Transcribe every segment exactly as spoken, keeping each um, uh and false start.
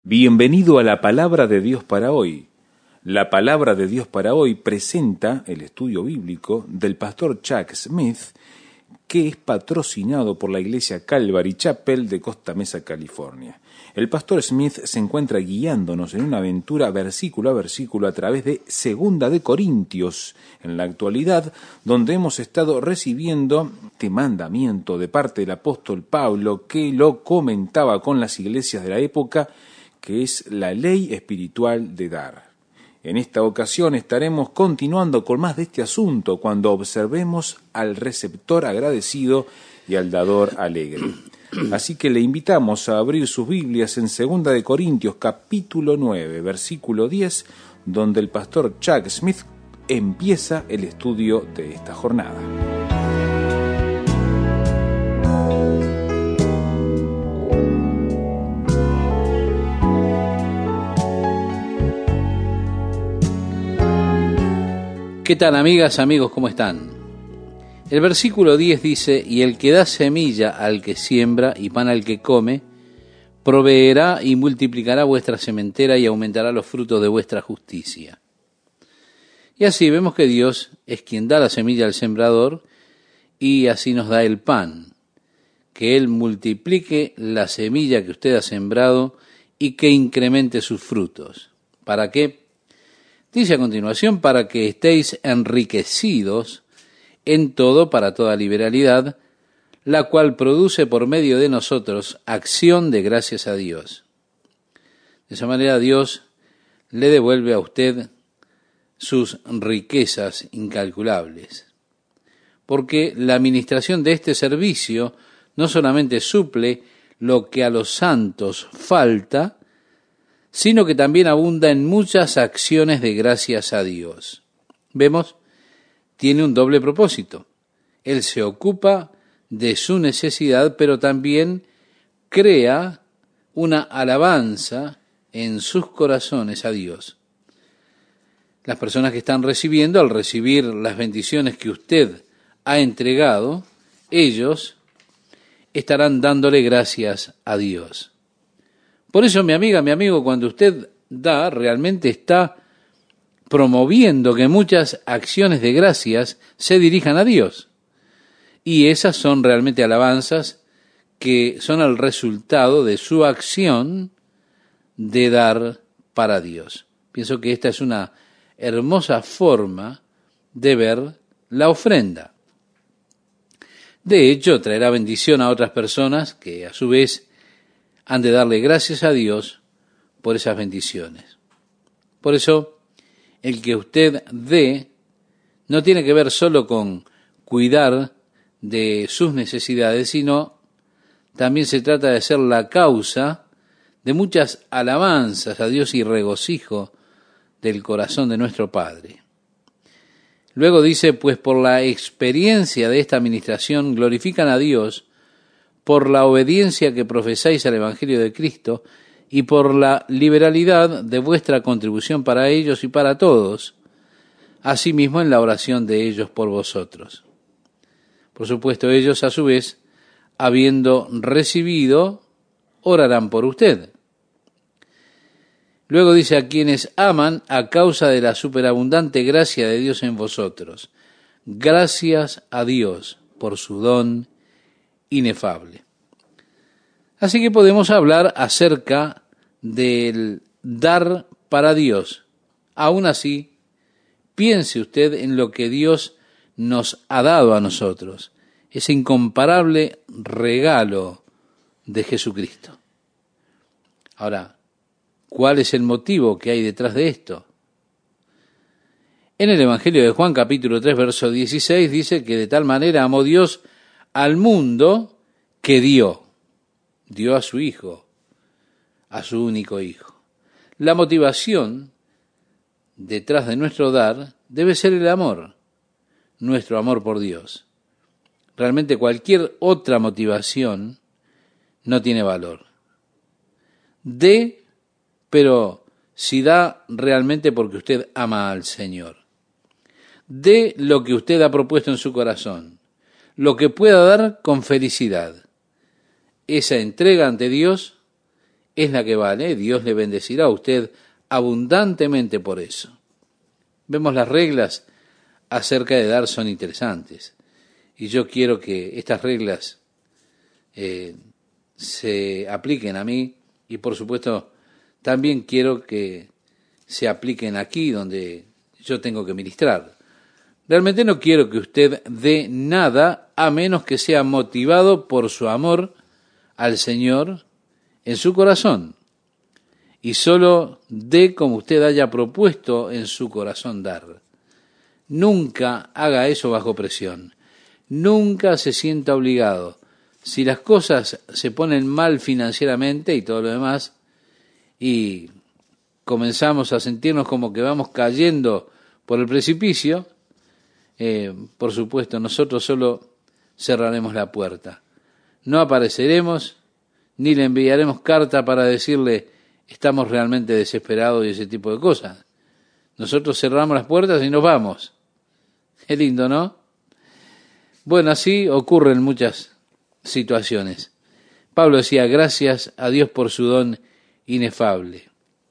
Bienvenido a la Palabra de Dios para hoy. La Palabra de Dios para hoy presenta el estudio bíblico del pastor Chuck Smith, que es patrocinado por la iglesia Calvary Chapel de Costa Mesa, California. El pastor Smith se encuentra guiándonos en una aventura versículo a versículo a través de Segunda de Corintios en la actualidad, donde hemos estado recibiendo este mandamiento de parte del apóstol Pablo, que lo comentaba con las iglesias de la época, que es la ley espiritual de dar. En esta ocasión estaremos continuando con más de este asunto cuando observemos al receptor agradecido y al dador alegre. Así que le invitamos a abrir sus Biblias en Segunda de Corintios capítulo nueve, versículo diez, donde el pastor Chuck Smith empieza el estudio de esta jornada. ¿Qué tal, amigas, amigos? ¿Cómo están? El versículo diez dice: y el que da semilla al que siembra y pan al que come, proveerá y multiplicará vuestra sementera y aumentará los frutos de vuestra justicia. Y así vemos que Dios es quien da la semilla al sembrador y así nos da el pan. Que Él multiplique la semilla que usted ha sembrado y que incremente sus frutos. ¿Para qué? Dice a continuación: para que estéis enriquecidos en todo para toda liberalidad, la cual produce por medio de nosotros acción de gracias a Dios. De esa manera Dios le devuelve a usted sus riquezas incalculables. Porque la administración de este servicio no solamente suple lo que a los santos falta, sino que también abunda en muchas acciones de gracias a Dios. Vemos, tiene un doble propósito. Él se ocupa de su necesidad, pero también crea una alabanza en sus corazones a Dios. Las personas que están recibiendo, al recibir las bendiciones que usted ha entregado, ellos estarán dándole gracias a Dios. Por eso, mi amiga, mi amigo, cuando usted da, realmente está promoviendo que muchas acciones de gracias se dirijan a Dios. Y esas son realmente alabanzas que son el resultado de su acción de dar para Dios. Pienso que esta es una hermosa forma de ver la ofrenda. De hecho, traerá bendición a otras personas que a su vez han de darle gracias a Dios por esas bendiciones. Por eso, el que usted dé no tiene que ver solo con cuidar de sus necesidades, sino también se trata de ser la causa de muchas alabanzas a Dios y regocijo del corazón de nuestro Padre. Luego dice: pues por la experiencia de esta administración glorifican a Dios por la obediencia que profesáis al Evangelio de Cristo y por la liberalidad de vuestra contribución para ellos y para todos, asimismo en la oración de ellos por vosotros. Por supuesto, ellos a su vez, habiendo recibido, orarán por usted. Luego dice: a quienes aman a causa de la superabundante gracia de Dios en vosotros. Gracias a Dios por su don inefable. Así que podemos hablar acerca del dar para Dios. Aún así, piense usted en lo que Dios nos ha dado a nosotros, ese incomparable regalo de Jesucristo. Ahora, ¿cuál es el motivo que hay detrás de esto? En el Evangelio de Juan capítulo tres, verso dieciséis, dice que de tal manera amó Dios al mundo que dio, dio a su Hijo, a su único Hijo. La motivación detrás de nuestro dar debe ser el amor, nuestro amor por Dios. Realmente cualquier otra motivación no tiene valor. Dé, pero si da realmente porque usted ama al Señor. Dé lo que usted ha propuesto en su corazón, lo que pueda dar con felicidad. Esa entrega ante Dios es la que vale. Dios le bendecirá a usted abundantemente por eso. Vemos las reglas acerca de dar son interesantes. Y yo quiero que estas reglas eh, se apliquen a mí y por supuesto también quiero que se apliquen aquí donde yo tengo que ministrar. Realmente no quiero que usted dé nada a menos que sea motivado por su amor al Señor en su corazón. Y solo dé como usted haya propuesto en su corazón dar. Nunca haga eso bajo presión. Nunca se sienta obligado. Si las cosas se ponen mal financieramente y todo lo demás, y comenzamos a sentirnos como que vamos cayendo por el precipicio, eh, por supuesto, nosotros solo cerraremos la puerta. No apareceremos, ni le enviaremos carta para decirle estamos realmente desesperados y ese tipo de cosas. Nosotros cerramos las puertas y nos vamos. Es lindo, ¿no? Bueno, así ocurren muchas situaciones. Pablo decía, gracias a Dios por su don inefable.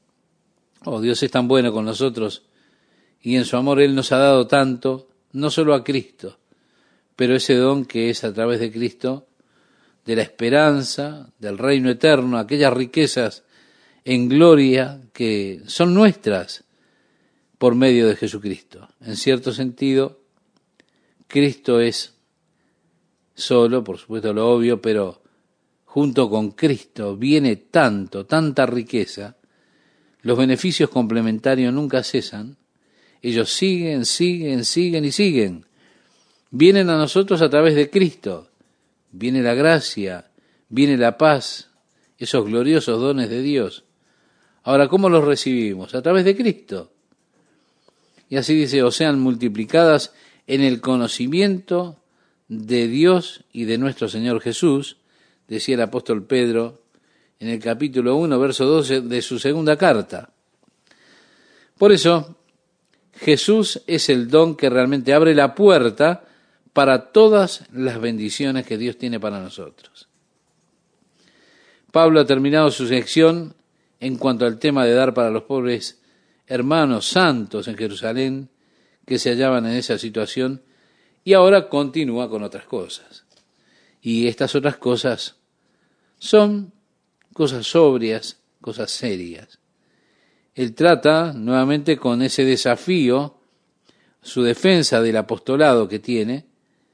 Oh, Dios es tan bueno con nosotros y en su amor Él nos ha dado tanto, no solo a Cristo, pero ese don que es a través de Cristo, de la esperanza, del reino eterno, aquellas riquezas en gloria que son nuestras por medio de Jesucristo. En cierto sentido, Cristo es solo, por supuesto lo obvio, pero junto con Cristo viene tanto, tanta riqueza, los beneficios complementarios nunca cesan, ellos siguen, siguen, siguen y siguen. Vienen a nosotros a través de Cristo, viene la gracia, viene la paz, esos gloriosos dones de Dios. Ahora, ¿cómo los recibimos? A través de Cristo. Y así dice, o sean multiplicadas en el conocimiento de Dios y de nuestro Señor Jesús, decía el apóstol Pedro en el capítulo uno, verso doce de su segunda carta. Por eso, Jesús es el don que realmente abre la puerta para todas las bendiciones que Dios tiene para nosotros. Pablo ha terminado su sección en cuanto al tema de dar para los pobres hermanos santos en Jerusalén que se hallaban en esa situación, y ahora continúa con otras cosas. Y estas otras cosas son cosas sobrias, cosas serias. Él trata nuevamente con ese desafío, su defensa del apostolado que tiene,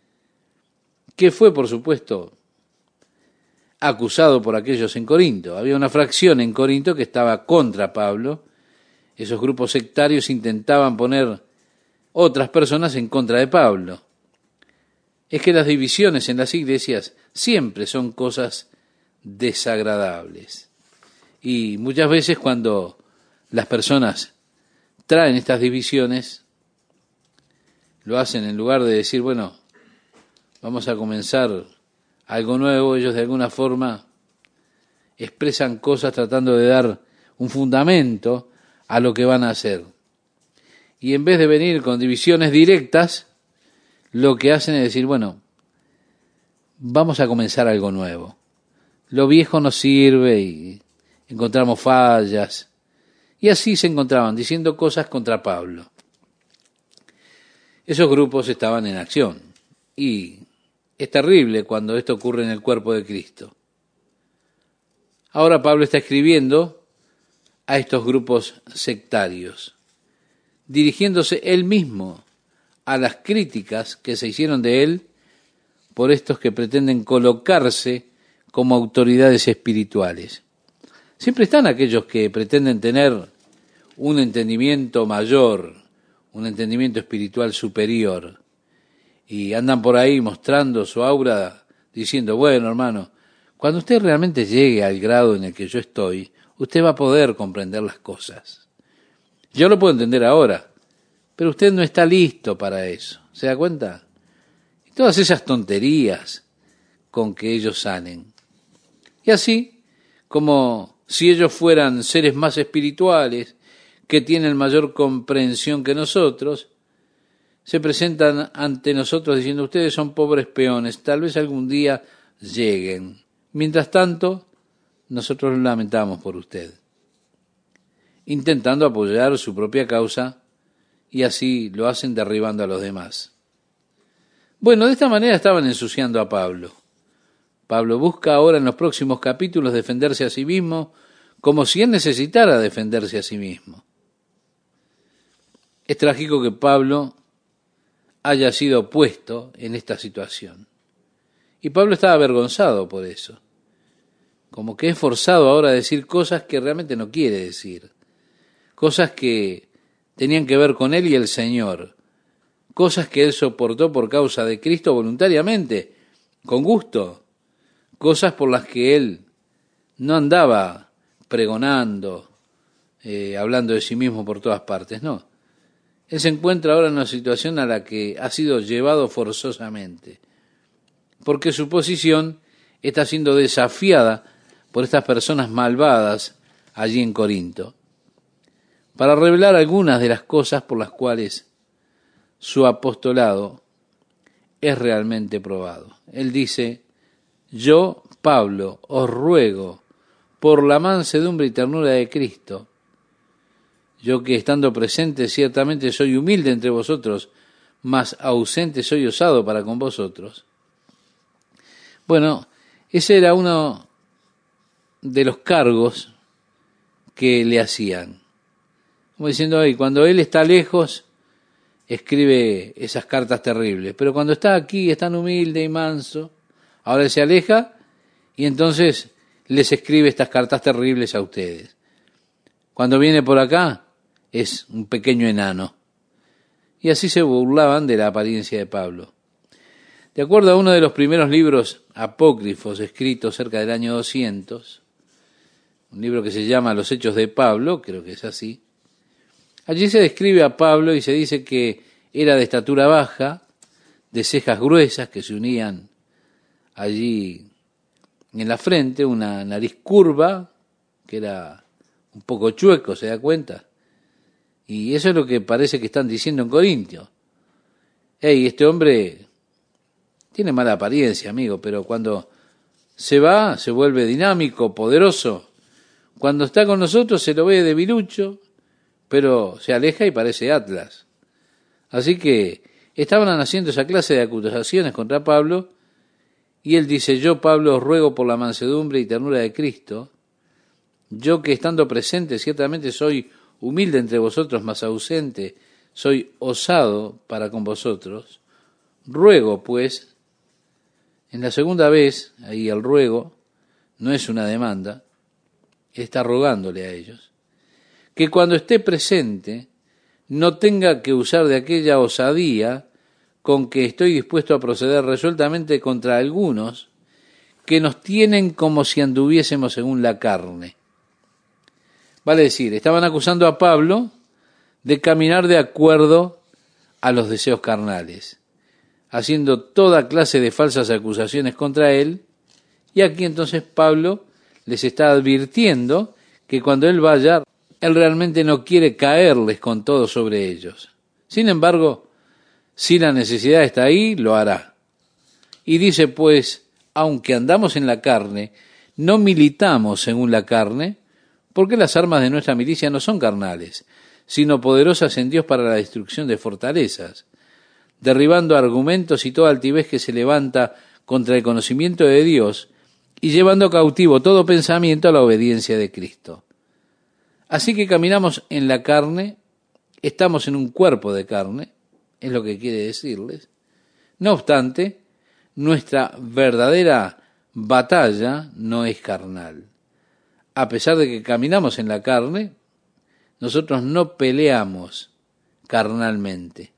que fue, por supuesto, acusado por aquellos en Corinto. Había una fracción en Corinto que estaba contra Pablo. Esos grupos sectarios intentaban poner otras personas en contra de Pablo. Es que las divisiones en las iglesias siempre son cosas desagradables. Y muchas veces cuando las personas traen estas divisiones, lo hacen en lugar de decir, bueno, vamos a comenzar algo nuevo, ellos de alguna forma expresan cosas tratando de dar un fundamento a lo que van a hacer. Y en vez de venir con divisiones directas, lo que hacen es decir, bueno, vamos a comenzar algo nuevo. Lo viejo nos sirve y encontramos fallas. Y así se encontraban diciendo cosas contra Pablo. Esos grupos estaban en acción. Y es terrible cuando esto ocurre en el cuerpo de Cristo. Ahora Pablo está escribiendo a estos grupos sectarios, dirigiéndose él mismo a las críticas que se hicieron de él por estos que pretenden colocarse como autoridades espirituales. Siempre están aquellos que pretenden tener un entendimiento mayor, un entendimiento espiritual superior, y andan por ahí mostrando su aura diciendo, bueno, hermano, cuando usted realmente llegue al grado en el que yo estoy, usted va a poder comprender las cosas. Yo lo puedo entender ahora, pero usted no está listo para eso. ¿Se da cuenta? Y todas esas tonterías con que ellos salen. Y así, como si ellos fueran seres más espirituales, que tienen mayor comprensión que nosotros, se presentan ante nosotros diciendo, ustedes son pobres peones, tal vez algún día lleguen. Mientras tanto, nosotros lo lamentamos por usted, intentando apoyar su propia causa, y así lo hacen derribando a los demás. Bueno, de esta manera estaban ensuciando a Pablo. Pablo busca ahora en los próximos capítulos defenderse a sí mismo como si él necesitara defenderse a sí mismo. Es trágico que Pablo haya sido puesto en esta situación. Y Pablo estaba avergonzado por eso. Como que es forzado ahora a decir cosas que realmente no quiere decir. Cosas que tenían que ver con él y el Señor. Cosas que él soportó por causa de Cristo voluntariamente, con gusto. Cosas por las que él no andaba pregonando, eh, hablando de sí mismo por todas partes, no. Él se encuentra ahora en una situación a la que ha sido llevado forzosamente, porque su posición está siendo desafiada por estas personas malvadas allí en Corinto, para revelar algunas de las cosas por las cuales su apostolado es realmente probado. Él dice: yo, Pablo, os ruego por la mansedumbre y ternura de Cristo, yo que estando presente ciertamente soy humilde entre vosotros, mas ausente soy osado para con vosotros. Bueno, ese era uno de los cargos que le hacían. Como diciendo, ay, cuando él está lejos, escribe esas cartas terribles, pero cuando está aquí es tan humilde y manso, ahora él se aleja y entonces les escribe estas cartas terribles a ustedes. Cuando viene por acá, es un pequeño enano. Y así se burlaban de la apariencia de Pablo. De acuerdo a uno de los primeros libros apócrifos escritos cerca del año doscientos, un libro que se llama Los Hechos de Pablo, creo que es así, allí se describe a Pablo y se dice que era de estatura baja, de cejas gruesas que se unían allí en la frente, una nariz curva, que era un poco chueco, ¿se da cuenta? Y eso es lo que parece que están diciendo en Corintio. Hey, este hombre tiene mala apariencia, amigo, pero cuando se va, se vuelve dinámico, poderoso. Cuando está con nosotros se lo ve debilucho, pero se aleja y parece Atlas. Así que estaban haciendo esa clase de acusaciones contra Pablo, y él dice: yo, Pablo, os ruego por la mansedumbre y ternura de Cristo, yo que estando presente ciertamente soy humilde entre vosotros, mas ausente soy osado para con vosotros, ruego pues, en la segunda vez, ahí el ruego no es una demanda, está rogándole a ellos, que cuando esté presente no tenga que usar de aquella osadía con que estoy dispuesto a proceder resueltamente contra algunos que nos tienen como si anduviésemos según la carne. Vale decir, estaban acusando a Pablo de caminar de acuerdo a los deseos carnales, haciendo toda clase de falsas acusaciones contra él, y aquí entonces Pablo les está advirtiendo que cuando él vaya, él realmente no quiere caerles con todo sobre ellos. Sin embargo, si la necesidad está ahí, lo hará. Y dice pues, aunque andamos en la carne, no militamos según la carne, porque las armas de nuestra milicia no son carnales, sino poderosas en Dios para la destrucción de fortalezas, derribando argumentos y toda altivez que se levanta contra el conocimiento de Dios, y llevando cautivo todo pensamiento a la obediencia de Cristo. Así que caminamos en la carne, estamos en un cuerpo de carne, es lo que quiere decirles. No obstante, nuestra verdadera batalla no es carnal. A pesar de que caminamos en la carne, nosotros no peleamos carnalmente.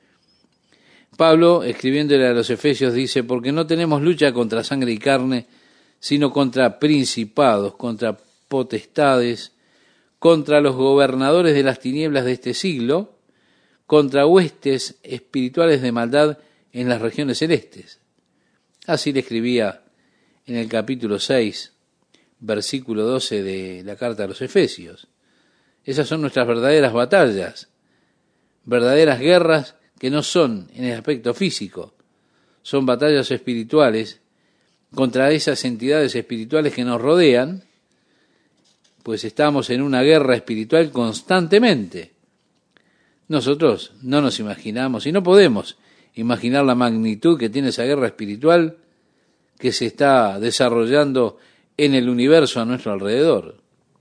Pablo, escribiéndole a los Efesios, dice: porque no tenemos lucha contra sangre y carne, sino contra principados, contra potestades, contra los gobernadores de las tinieblas de este siglo, contra huestes espirituales de maldad en las regiones celestes. Así le escribía en el capítulo seis, versículo doce de la carta a los Efesios. Esas son nuestras verdaderas batallas, verdaderas guerras que no son en el aspecto físico, son batallas espirituales contra esas entidades espirituales que nos rodean pues estamos en una guerra espiritual constantemente. Nosotros no nos imaginamos y no podemos imaginar la magnitud que tiene esa guerra espiritual que se está desarrollando en el universo a nuestro alrededor.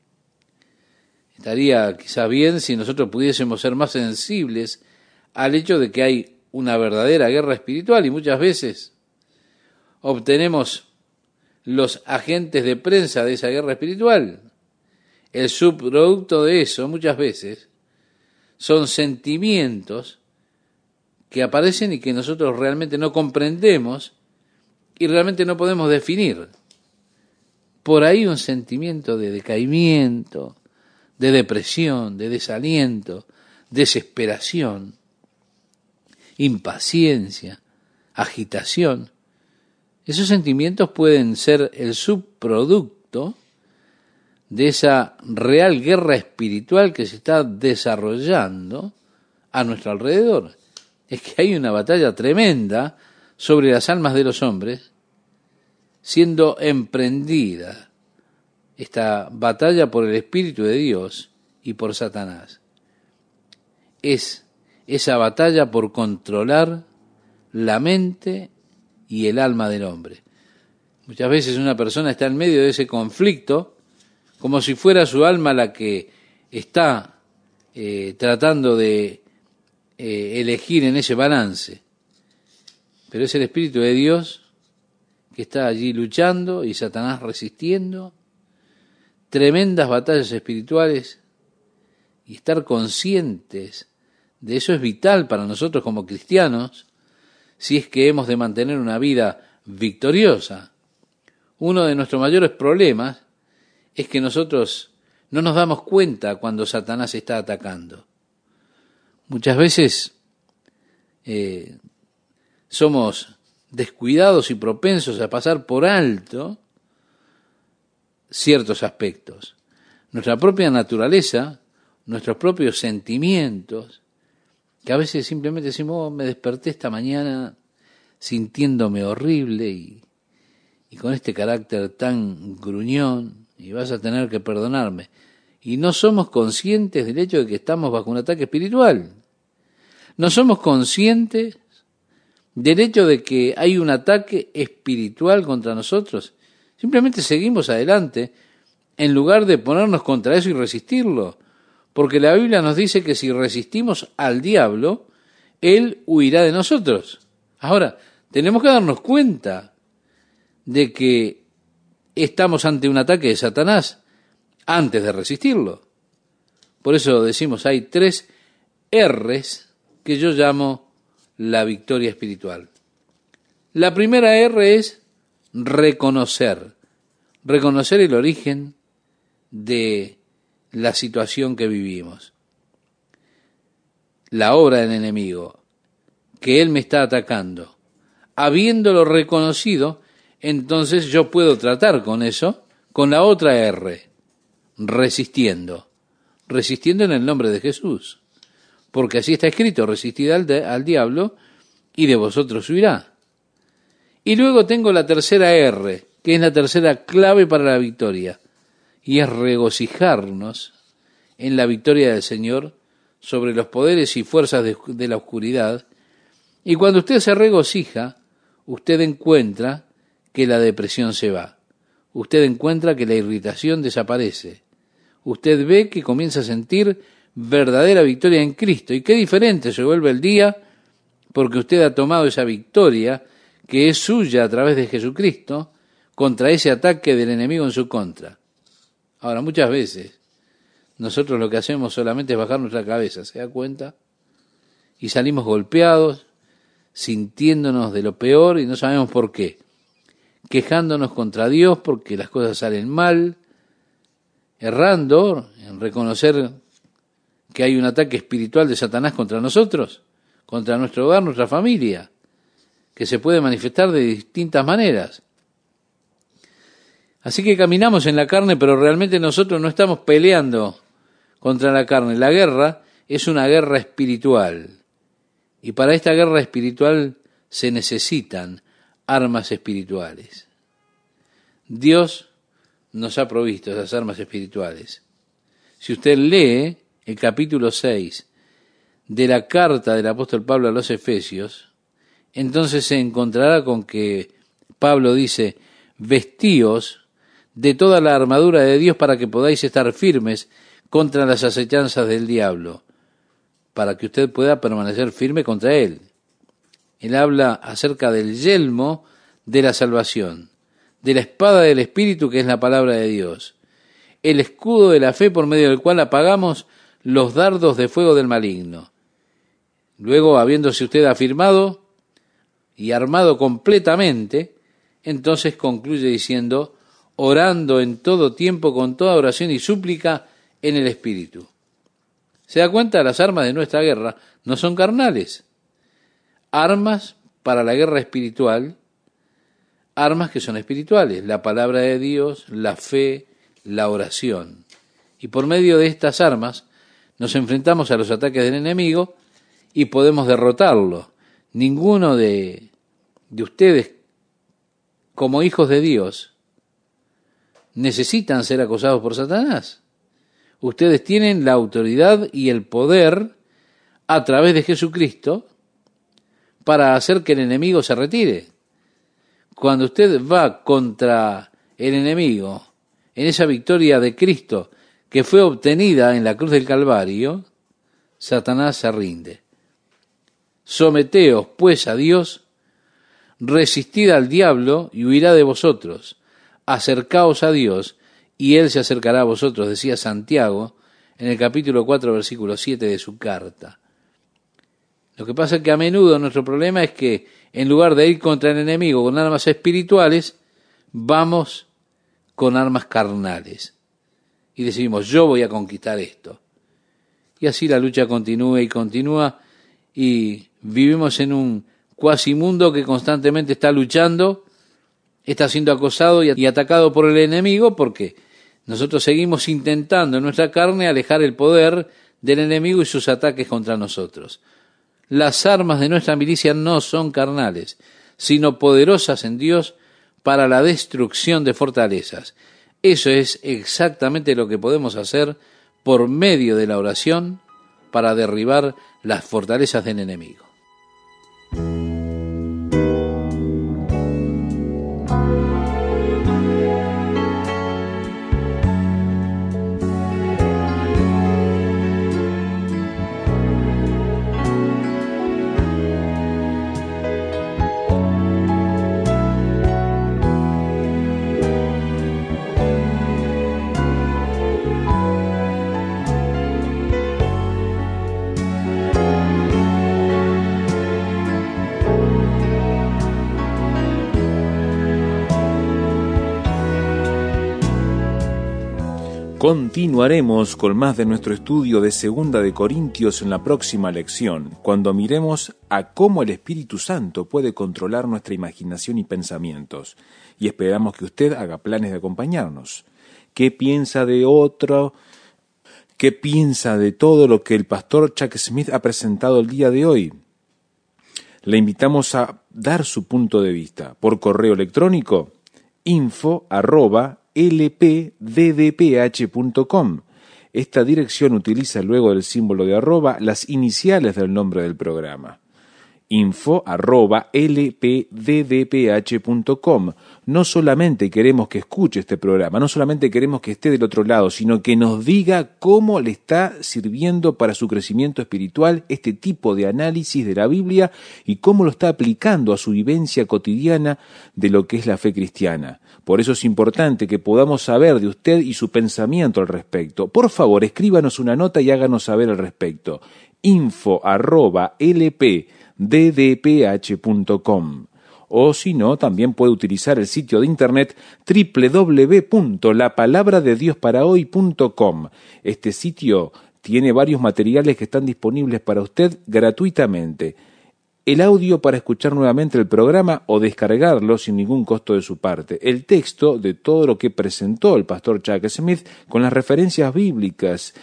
Estaría quizá bien si nosotros pudiésemos ser más sensibles al hecho de que hay una verdadera guerra espiritual, y muchas veces obtenemos los agentes de prensa de esa guerra espiritual. El subproducto de eso muchas veces son sentimientos que aparecen y que nosotros realmente no comprendemos y realmente no podemos definir. Por ahí un sentimiento de decaimiento, de depresión, de desaliento, desesperación, impaciencia, agitación. Esos sentimientos pueden ser el subproducto de esa real guerra espiritual que se está desarrollando a nuestro alrededor. Es que hay una batalla tremenda sobre las almas de los hombres siendo emprendida, esta batalla por el Espíritu de Dios y por Satanás. Es esa batalla por controlar la mente y el alma del hombre. Muchas veces una persona está en medio de ese conflicto como si fuera su alma la que está eh, tratando de eh, elegir en ese balance. Pero es el Espíritu de Dios que está allí luchando y Satanás resistiendo. Tremendas batallas espirituales, y estar conscientes de eso es vital para nosotros como cristianos si es que hemos de mantener una vida victoriosa. Uno de nuestros mayores problemas es que nosotros no nos damos cuenta cuando Satanás está atacando. Muchas veces eh, somos descuidados y propensos a pasar por alto ciertos aspectos. Nuestra propia naturaleza, nuestros propios sentimientos, que a veces simplemente decimos, oh, me desperté esta mañana sintiéndome horrible y, y con este carácter tan gruñón, y vas a tener que perdonarme. Y no somos conscientes del hecho de que estamos bajo un ataque espiritual. No somos conscientes del hecho de que hay un ataque espiritual contra nosotros. Simplemente seguimos adelante en lugar de ponernos contra eso y resistirlo. Porque la Biblia nos dice que si resistimos al diablo, él huirá de nosotros. Ahora, tenemos que darnos cuenta de que estamos ante un ataque de Satanás antes de resistirlo. Por eso decimos, hay tres R's que yo llamo la victoria espiritual. La primera R es reconocer, reconocer el origen de la situación que vivimos, la obra del enemigo, que él me está atacando. Habiéndolo reconocido, entonces yo puedo tratar con eso, con la otra R, resistiendo, resistiendo en el nombre de Jesús, porque así está escrito, resistid al, de, al diablo y de vosotros huirá. Y luego tengo la tercera R, que es la tercera clave para la victoria, y es regocijarnos en la victoria del Señor sobre los poderes y fuerzas de, de la oscuridad. Y cuando usted se regocija, usted encuentra que la depresión se va. Usted encuentra que la irritación desaparece. Usted ve que comienza a sentir verdadera victoria en Cristo. Y qué diferente se vuelve el día porque usted ha tomado esa victoria que es suya a través de Jesucristo contra ese ataque del enemigo en su contra. Ahora, muchas veces nosotros lo que hacemos solamente es bajar nuestra cabeza, ¿se da cuenta? Y salimos golpeados, sintiéndonos de lo peor y no sabemos por qué. Quejándonos contra Dios porque las cosas salen mal, errando en reconocer que hay un ataque espiritual de Satanás contra nosotros, contra nuestro hogar, nuestra familia, que se puede manifestar de distintas maneras. Así que caminamos en la carne, pero realmente nosotros no estamos peleando contra la carne. La guerra es una guerra espiritual. Y para esta guerra espiritual se necesitan armas espirituales. Dios nos ha provisto esas armas espirituales. Si usted lee el capítulo seis de la carta del apóstol Pablo a los Efesios, entonces se encontrará con que Pablo dice, vestíos de toda la armadura de Dios para que podáis estar firmes contra las acechanzas del diablo, para que usted pueda permanecer firme contra él. Él habla acerca del yelmo de la salvación, de la espada del Espíritu, que es la palabra de Dios, el escudo de la fe por medio del cual apagamos los dardos de fuego del maligno. Luego, habiéndose usted afirmado y armado completamente, entonces concluye diciendo, orando en todo tiempo con toda oración y súplica en el Espíritu. ¿Se da cuenta? Las armas de nuestra guerra no son carnales. Armas para la guerra espiritual, armas que son espirituales, la palabra de Dios, la fe, la oración. Y por medio de estas armas nos enfrentamos a los ataques del enemigo y podemos derrotarlo. Ninguno de, de ustedes, como hijos de Dios, necesitan ser acosados por Satanás. Ustedes tienen la autoridad y el poder a través de Jesucristo para hacer que el enemigo se retire. Cuando usted va contra el enemigo, en esa victoria de Cristo que fue obtenida en la cruz del Calvario, Satanás se rinde. Someteos, pues, a Dios, resistid al diablo y huirá de vosotros. Acercaos a Dios y Él se acercará a vosotros, decía Santiago en el capítulo cuatro, versículo siete de su carta. Lo que pasa es que a menudo nuestro problema es que en lugar de ir contra el enemigo con armas espirituales, vamos con armas carnales. Y decimos, yo voy a conquistar esto. Y así la lucha continúa y continúa y vivimos en un cuasimundo que constantemente está luchando, está siendo acosado y atacado por el enemigo porque nosotros seguimos intentando en nuestra carne alejar el poder del enemigo y sus ataques contra nosotros. Las armas de nuestra milicia no son carnales, sino poderosas en Dios para la destrucción de fortalezas. Eso es exactamente lo que podemos hacer por medio de la oración para derribar las fortalezas del enemigo. Continuaremos con más de nuestro estudio de Segunda de Corintios en la próxima lección, cuando miremos a cómo el Espíritu Santo puede controlar nuestra imaginación y pensamientos. Y esperamos que usted haga planes de acompañarnos. ¿Qué piensa de otro? ¿Qué piensa de todo lo que el pastor Chuck Smith ha presentado el día de hoy? Le invitamos a dar su punto de vista por correo electrónico info arroba l p d d p h punto com. Esta dirección utiliza luego del símbolo de arroba las iniciales del nombre del programa. info arroba l p d d p h punto com. No solamente queremos que escuche este programa, no solamente queremos que esté del otro lado, sino que nos diga cómo le está sirviendo para su crecimiento espiritual este tipo de análisis de la Biblia y cómo lo está aplicando a su vivencia cotidiana de lo que es la fe cristiana. Por eso es importante que podamos saber de usted y su pensamiento al respecto. Por favor, escríbanos una nota y háganos saber al respecto. info arroba l p d d p h punto com. O si no, también puede utilizar el sitio de internet doble u doble u doble u punto la palabra de dios para hoy punto com. Este sitio tiene varios materiales que están disponibles para usted gratuitamente. El audio para escuchar nuevamente el programa o descargarlo sin ningún costo de su parte. El texto de todo lo que presentó el pastor Chuck Smith con las referencias bíblicas.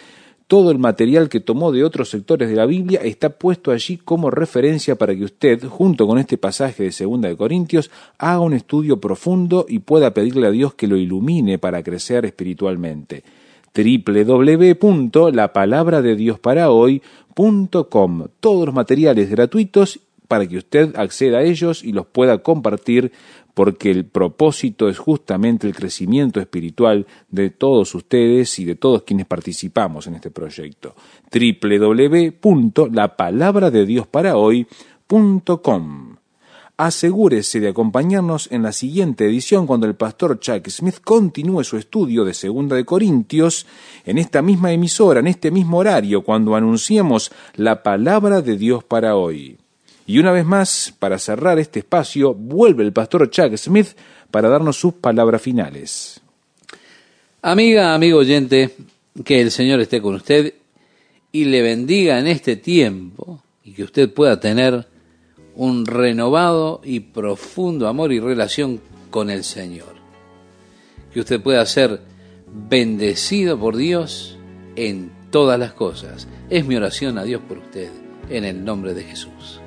Todo el material que tomó de otros sectores de la Biblia está puesto allí como referencia para que usted, junto con este pasaje de segunda de Corintios, haga un estudio profundo y pueda pedirle a Dios que lo ilumine para crecer espiritualmente. doble u doble u doble u punto la palabra de dios para hoy punto com. Todos los materiales gratuitos para que usted acceda a ellos y los pueda compartir, porque el propósito es justamente el crecimiento espiritual de todos ustedes y de todos quienes participamos en este proyecto. doble u doble u doble u punto la palabra de dios para hoy punto com. Asegúrese de acompañarnos en la siguiente edición cuando el pastor Chuck Smith continúe su estudio de Segunda de Corintios en esta misma emisora, en este mismo horario, cuando anunciemos la palabra de Dios para hoy. Y una vez más, para cerrar este espacio, vuelve el pastor Chuck Smith para darnos sus palabras finales. Amiga, amigo oyente, que el Señor esté con usted y le bendiga en este tiempo y que usted pueda tener un renovado y profundo amor y relación con el Señor. Que usted pueda ser bendecido por Dios en todas las cosas. Es mi oración a Dios por usted, en el nombre de Jesús.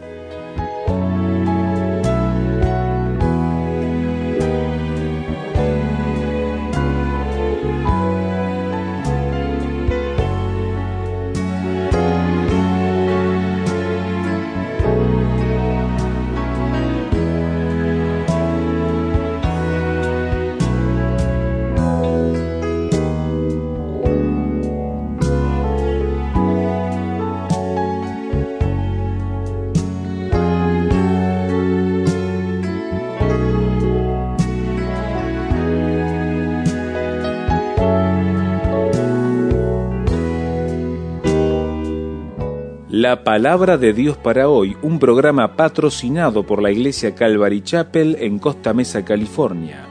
La palabra de Dios para hoy, un programa patrocinado por la Iglesia Calvary Chapel en Costa Mesa, California.